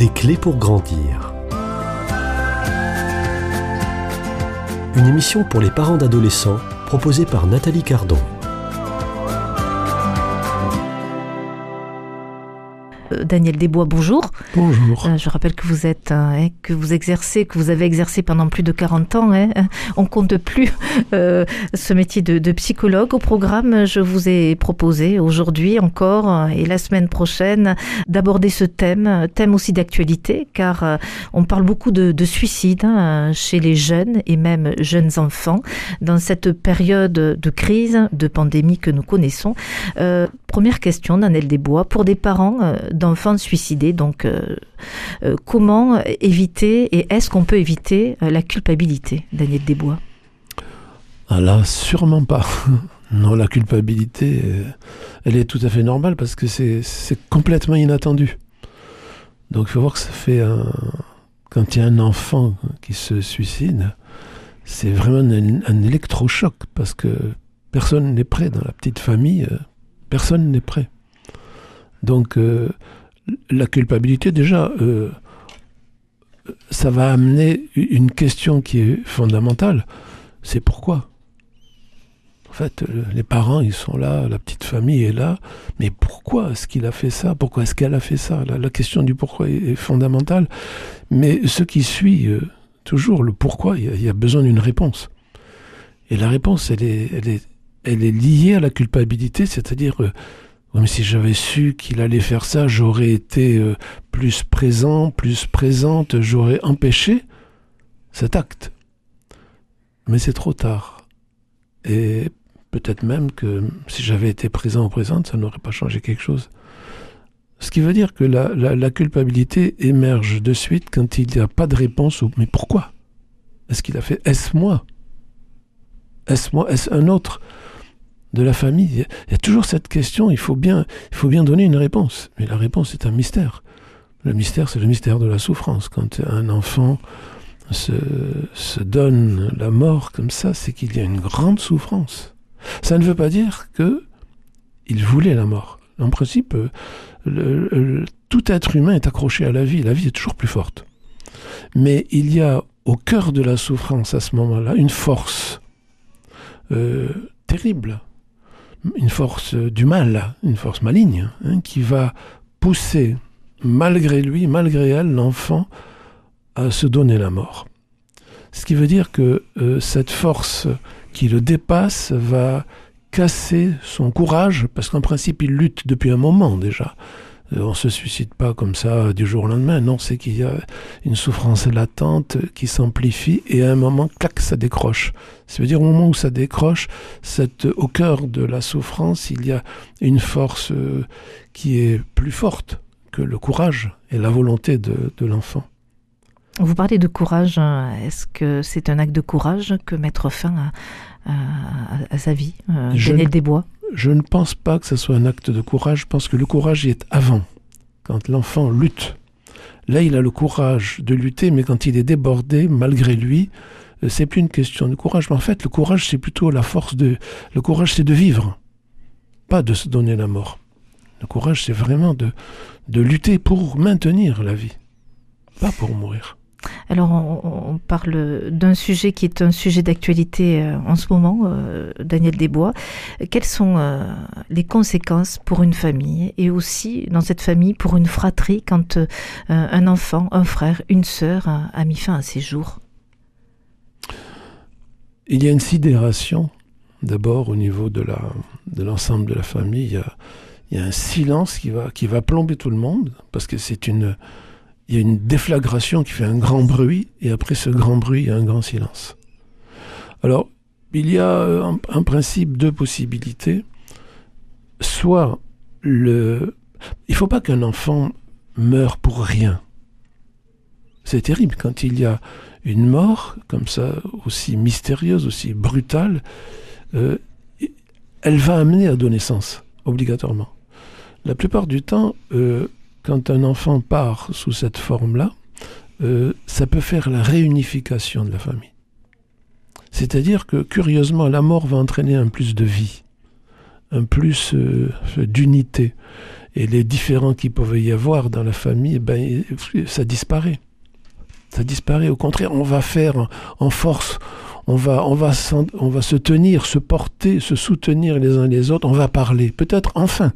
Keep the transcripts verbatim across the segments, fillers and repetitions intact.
Des clés pour grandir. Une émission pour les parents d'adolescents proposée par Nathalie Cardon. Daniel Desbois, bonjour. Bonjour. Euh, je rappelle que vous êtes, euh, que vous exercez, que vous avez exercé pendant plus de quarante ans. Hein. On compte plus euh, ce métier de, de psychologue. Au programme, je vous ai proposé aujourd'hui encore euh, et la semaine prochaine d'aborder ce thème, thème aussi d'actualité, car euh, on parle beaucoup de, de suicide hein, chez les jeunes et même jeunes enfants dans cette période de crise, de pandémie que nous connaissons. Euh, première question, Daniel Desbois, pour des parents euh, d'enfants suicidés, donc euh, euh, comment éviter et est-ce qu'on peut éviter euh, la culpabilité, Daniel Desbois? Ah là, sûrement pas. Non, la culpabilité, euh, elle est tout à fait normale parce que c'est, c'est complètement inattendu. Donc il faut voir que ça fait un... Quand il y a un enfant qui se suicide, c'est vraiment un, un électrochoc parce que personne n'est prêt dans la petite famille, euh, personne n'est prêt. Donc, euh, la culpabilité, déjà, euh, ça va amener une question qui est fondamentale. C'est pourquoi ? En fait, les parents, ils sont là, la petite famille est là, mais pourquoi est-ce qu'il a fait ça ? Pourquoi est-ce qu'elle a fait ça ? la, la question du pourquoi est, est fondamentale. Mais ce qui suit, euh, toujours, le pourquoi, il y, y a besoin d'une réponse. Et la réponse, elle est, elle est, elle est liée à la culpabilité, c'est-à-dire... Euh, Oui, mais si j'avais su qu'il allait faire ça, j'aurais été euh, plus présent, plus présente, j'aurais empêché cet acte. Mais c'est trop tard. Et peut-être même que si j'avais été présent ou présente, ça n'aurait pas changé quelque chose. Ce qui veut dire que la, la, la culpabilité émerge de suite quand il n'y a pas de réponse au « mais pourquoi ? Est-ce qu'il a fait ? Est-ce moi ? Est-ce moi ? Est-ce un autre ?» de la famille, il y a toujours cette question, il faut bien, il faut bien donner une réponse. Mais la réponse est un mystère. Le mystère, c'est le mystère de la souffrance. Quand un enfant se, se donne la mort comme ça, c'est qu'il y a une grande souffrance. Ça ne veut pas dire qu'il voulait la mort. En principe, le, le, tout être humain est accroché à la vie. La vie est toujours plus forte. Mais il y a au cœur de la souffrance, à ce moment-là, une force euh, terrible. Une force du mal, une force maligne, hein, qui va pousser, malgré lui, malgré elle, l'enfant à se donner la mort. Ce qui veut dire que euh, cette force qui le dépasse va casser son courage, parce qu'en principe, il lutte depuis un moment déjà. Euh, on ne se suicide pas comme ça du jour au lendemain, non, c'est qu'il y a une souffrance latente qui s'amplifie et à un moment, clac, ça décroche. Ça veut dire au moment où ça décroche, cette, au cœur de la souffrance, il y a une force euh, qui est plus forte que le courage et la volonté de, de l'enfant. Vous parlez de courage, est-ce que c'est un acte de courage que mettre fin à, à, à sa vie, euh, Daniel Desbois ? Je ne pense pas que ce soit un acte de courage, je pense que le courage y est avant, quand l'enfant lutte. Là, il a le courage de lutter, mais quand il est débordé, malgré lui, c'est plus une question de courage. Mais en fait, le courage, c'est plutôt la force de... Le courage, c'est de vivre, pas de se donner la mort. Le courage, c'est vraiment de, de lutter pour maintenir la vie, pas pour mourir. Alors, on, on parle d'un sujet qui est un sujet d'actualité euh, en ce moment, euh, Daniel Desbois. Quelles sont euh, les conséquences pour une famille et aussi, dans cette famille, pour une fratrie quand euh, un enfant, un frère, une sœur a, a mis fin à ses jours? Il y a une sidération, d'abord, au niveau de, la, de l'ensemble de la famille. Il y a, il y a un silence qui va, qui va plomber tout le monde, parce que c'est une... Il y a une déflagration qui fait un grand bruit, et après ce grand bruit, il y a un grand silence. Alors, il y a en, en principe deux possibilités. Soit, le... il ne faut pas qu'un enfant meure pour rien. C'est terrible quand il y a une mort, comme ça, aussi mystérieuse, aussi brutale, euh, elle va amener à donner sens, obligatoirement. La plupart du temps, euh, quand un enfant part sous cette forme-là, euh, ça peut faire la réunification de la famille. C'est-à-dire que, curieusement, la mort va entraîner un plus de vie, un plus euh, d'unité. et les différends qu'il pouvait y avoir dans la famille, ben, ça disparaît. Ça disparaît. Au contraire, on va faire en force. On va, on va, on va se tenir, se porter, se soutenir les uns les autres. On va parler. Peut-être enfin.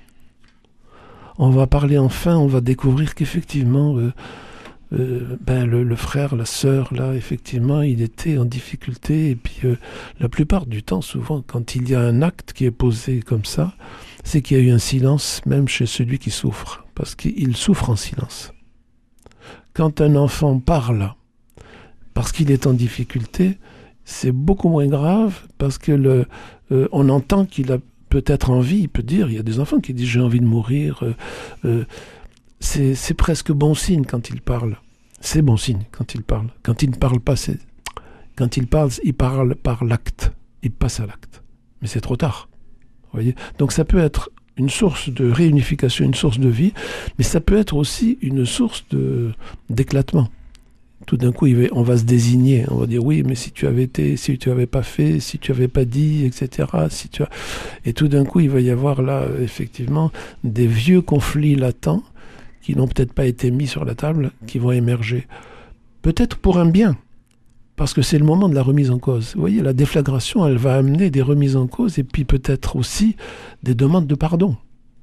On va parler enfin. On va découvrir qu'effectivement, euh, euh, ben, le, le frère, la sœur, là, effectivement, il était en difficulté. Et puis, euh, la plupart du temps, souvent, quand il y a un acte qui est posé comme ça, c'est qu'il y a eu un silence, même chez celui qui souffre. Parce qu'il souffre en silence. Quand un enfant parle, parce qu'il est en difficulté, c'est beaucoup moins grave, parce que le, euh, on entend qu'il a peut-être envie, il peut dire, il y a des enfants qui disent j'ai envie de mourir, euh, euh, c'est, c'est presque bon signe quand il parle. C'est bon signe quand il parle. Quand il ne parle pas, c'est... Quand il parle, il parle par l'acte, il passe à l'acte. Mais c'est trop tard. Vous voyez ? Donc ça peut être une source de réunification, une source de vie, mais ça peut être aussi une source de, d'éclatement. Tout d'un coup, il va, on va se désigner, on va dire oui, mais si tu avais été, si tu avais pas fait, si tu avais pas dit, et cetera. Si tu as... Et tout d'un coup, il va y avoir là, effectivement, des vieux conflits latents qui n'ont peut-être pas été mis sur la table, qui vont émerger. Peut-être pour un bien. Parce que c'est le moment de la remise en cause. Vous voyez, la déflagration, elle va amener des remises en cause et puis peut-être aussi des demandes de pardon.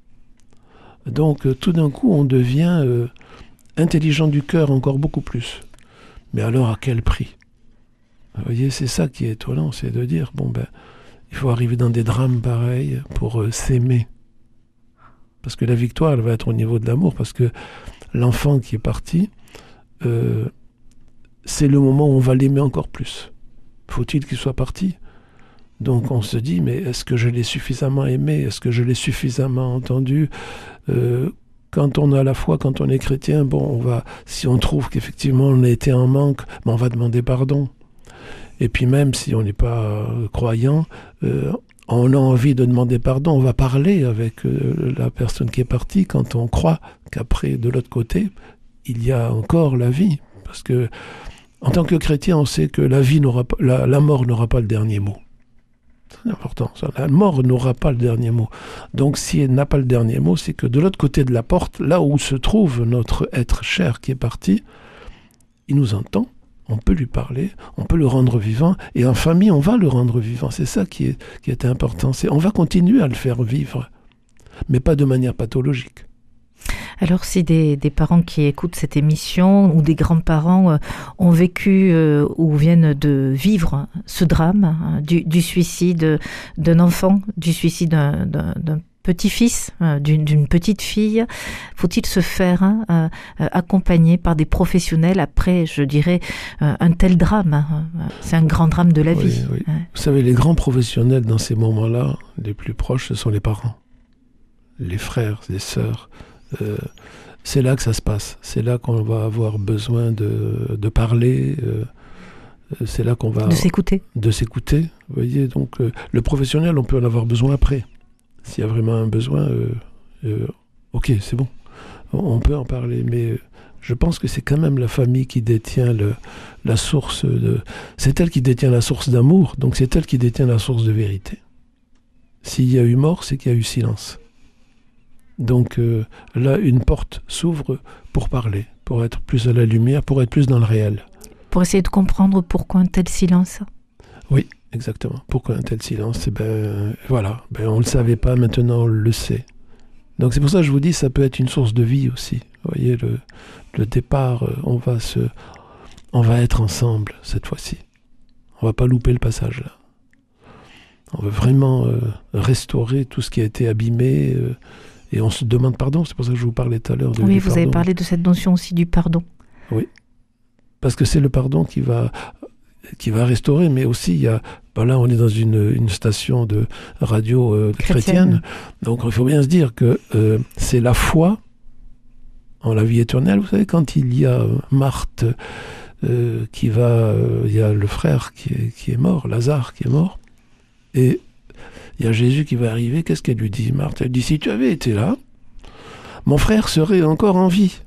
Donc, euh, tout d'un coup, on devient euh, intelligent du cœur encore beaucoup plus. Mais alors, à quel prix ? Vous voyez, c'est ça qui est étonnant, c'est de dire, bon ben, il faut arriver dans des drames pareils pour euh, s'aimer. Parce que la victoire, elle va être au niveau de l'amour, parce que l'enfant qui est parti... Euh, c'est le moment où on va l'aimer encore plus. Faut-il qu'il soit parti ? Donc on se dit, mais est-ce que je l'ai suffisamment aimé ? Est-ce que je l'ai suffisamment entendu ? euh, Quand on a la foi, quand on est chrétien, bon, on va, si on trouve qu'effectivement on a été en manque, ben on va demander pardon. Et puis même si on n'est pas euh, croyant, euh, on a envie de demander pardon, on va parler avec euh, la personne qui est partie quand on croit qu'après, de l'autre côté, il y a encore la vie. Parce que en tant que chrétien, on sait que la vie n'aura pas, la, la mort n'aura pas le dernier mot. C'est important, ça. La mort n'aura pas le dernier mot. Donc, si elle n'a pas le dernier mot, c'est que de l'autre côté de la porte, là où se trouve notre être cher qui est parti, il nous entend, on peut lui parler, on peut le rendre vivant, et en famille, on va le rendre vivant. C'est ça qui est, qui est important. C'est, on va continuer à le faire vivre, mais pas de manière pathologique. Alors si des, des parents qui écoutent cette émission ou des grands-parents euh, ont vécu euh, ou viennent de vivre ce drame hein, du, du suicide d'un enfant, du suicide d'un, d'un, d'un petit-fils, euh, d'une, d'une petite fille, faut-il se faire hein, euh, accompagner par des professionnels après, je dirais, euh, un tel drame hein, c'est un grand drame de la oui, vie. Oui. Ouais. Vous savez, les grands professionnels dans ces moments-là, les plus proches, ce sont les parents, les frères, les sœurs. Euh, c'est là que ça se passe. C'est là qu'on va avoir besoin de, de parler. Euh, c'est là qu'on va... De s'écouter. De s'écouter. Vous voyez, donc euh, le professionnel, on peut en avoir besoin après. S'il y a vraiment un besoin, euh, euh, ok, c'est bon. On peut en parler, mais euh, je pense que c'est quand même la famille qui détient le, la source de... C'est elle qui détient la source d'amour, donc c'est elle qui détient la source de vérité. S'il y a eu mort, c'est qu'il y a eu silence. Donc euh, là, une porte s'ouvre pour parler, pour être plus à la lumière, pour être plus dans le réel. Pour essayer de comprendre pourquoi un tel silence. Oui, exactement. Pourquoi un tel silence ? Eh ben, voilà, ben, on ne le savait pas, maintenant on le sait. Donc c'est pour ça que je vous dis, ça peut être une source de vie aussi. Vous voyez, le, le départ, on va, se, on va être ensemble cette fois-ci. On ne va pas louper le passage là. On veut vraiment euh, restaurer tout ce qui a été abîmé, euh, et on se demande pardon. C'est pour ça que je vous parlais tout à l'heure de Oui, du vous pardon. avez parlé de cette notion aussi du pardon. Oui, parce que c'est le pardon qui va, qui va restaurer, mais aussi, il y a, ben là on est dans une, une station de radio euh, chrétienne. chrétienne, donc il faut bien se dire que euh, c'est la foi en la vie éternelle. Vous savez, quand il y a Marthe euh, qui va, euh, il y a le frère qui est, qui est mort, Lazare qui est mort, et il y a Jésus qui va arriver. Qu'est-ce qu'elle lui dit, Marthe ? Elle dit, si tu avais été là, mon frère serait encore en vie.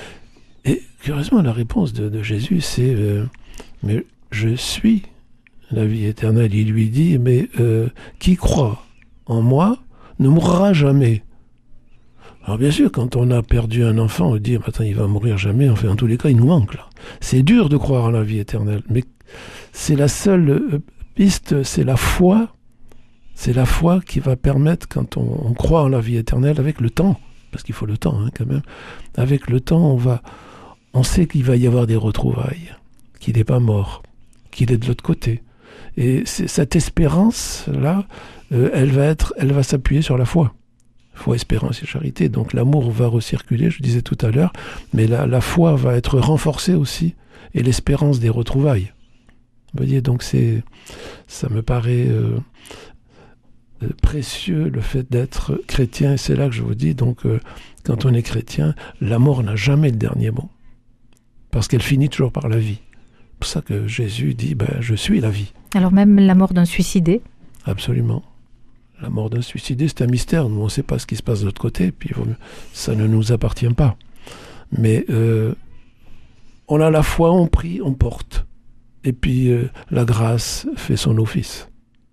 Et curieusement, la réponse de, de Jésus, c'est euh, mais je suis la vie éternelle. Il lui dit, mais euh, qui croit en moi ne mourra jamais. Alors bien sûr, quand on a perdu un enfant, on dit « Attends, il va mourir jamais », enfin en tous les cas, il nous manque là. C'est dur de croire en la vie éternelle, mais c'est la seule piste, c'est la foi, c'est la foi qui va permettre, quand on, on croit en la vie éternelle, avec le temps, parce qu'il faut le temps hein, quand même, avec le temps, on va, on sait qu'il va y avoir des retrouvailles, qu'il n'est pas mort, qu'il est de l'autre côté. Et cette espérance-là, euh, elle va être, elle va s'appuyer sur la foi. Foi, espérance et charité. Donc l'amour va recirculer, je disais tout à l'heure, mais la, la foi va être renforcée aussi, et l'espérance des retrouvailles. Vous voyez, donc c'est, ça me paraît euh, euh, précieux le fait d'être chrétien, et c'est là que je vous dis, donc euh, quand on est chrétien, la mort n'a jamais le dernier mot, parce qu'elle finit toujours par la vie. C'est pour ça que Jésus dit, ben, je suis la vie. Alors même la mort d'un suicidé ? Absolument. La mort d'un suicidé, c'est un mystère. Nous, on ne sait pas ce qui se passe de l'autre côté, puis ça ne nous appartient pas. Mais euh, on a la foi, on prie, on porte. Et puis euh, la grâce fait son office.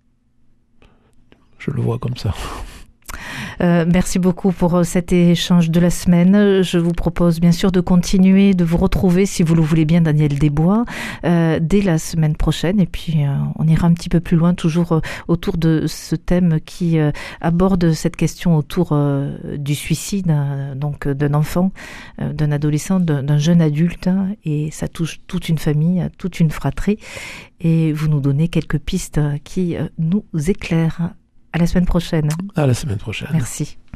Je le vois comme ça. Euh, merci beaucoup pour cet échange de la semaine. Je vous propose bien sûr de continuer, de vous retrouver, si vous le voulez bien, Daniel Desbois, euh, dès la semaine prochaine. Et puis, euh, on ira un petit peu plus loin, toujours euh, autour de ce thème qui euh, aborde cette question autour euh, du suicide, euh, donc d'un enfant, euh, d'un adolescent, d'un, d'un jeune adulte. Hein, et ça touche toute une famille, toute une fratrie. Et vous nous donnez quelques pistes qui euh, nous éclairent. À la semaine prochaine. À la semaine prochaine. Merci.